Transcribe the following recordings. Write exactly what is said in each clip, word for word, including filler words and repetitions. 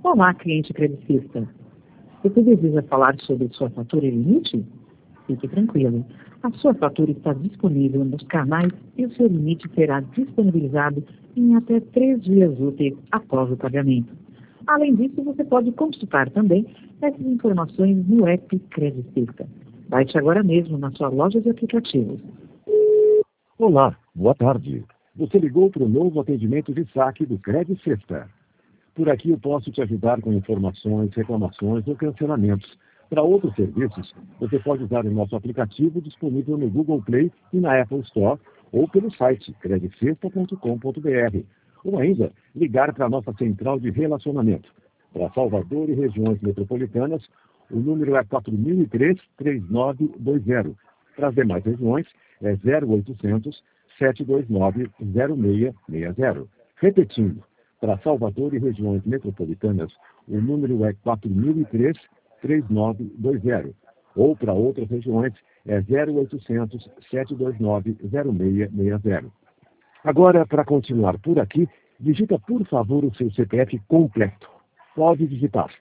Olá, cliente credicista. Você deseja falar sobre sua fatura e limite? Fique tranquilo. A sua fatura está disponível nos canais e o seu limite será disponibilizado em até três dias úteis após o pagamento. Além disso, você pode consultar também essas informações no app Credicista. Baixe agora mesmo na sua loja de aplicativos. Olá, boa tarde. Você ligou para o novo atendimento de saque do Credicista. Por aqui eu posso te ajudar com informações, reclamações ou cancelamentos. Para outros serviços, você pode usar o nosso aplicativo disponível no Google Play e na Apple Store ou pelo site credicista ponto com ponto b r. Ou ainda, ligar para a nossa central de relacionamento. Para Salvador e regiões metropolitanas, o número é quatro mil e três, três nove dois zero. Para as demais regiões, é zero oitocentos, sete dois nove, zero seis seis zero. Repetindo, para Salvador e regiões metropolitanas, o número é quatro mil e três, três nove dois zero. Ou para outras regiões, é zero oitocentos, sete dois nove, zero seis seis zero. Agora, para continuar por aqui, digita, por favor, o seu C P F completo. Pode digitar.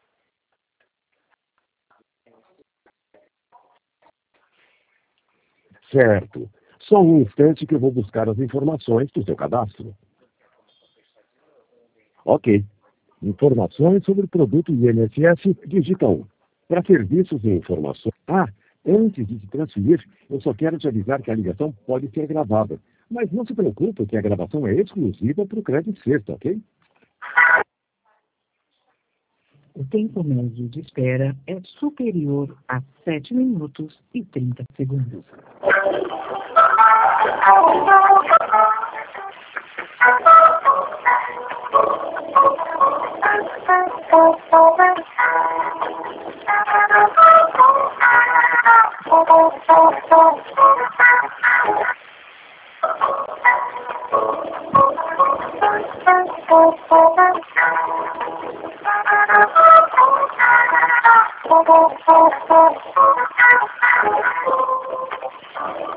Certo. Só um instante que eu vou buscar as informações do seu cadastro. Ok. Informações sobre o produto I N S S, digita um. Para serviços e informações... Ah, antes de te transferir, eu só quero te avisar que a ligação pode ser gravada. Mas não se preocupe que a gravação é exclusiva para o Credicista, ok? O tempo médio de espera é superior a sete minutos e trinta segundos.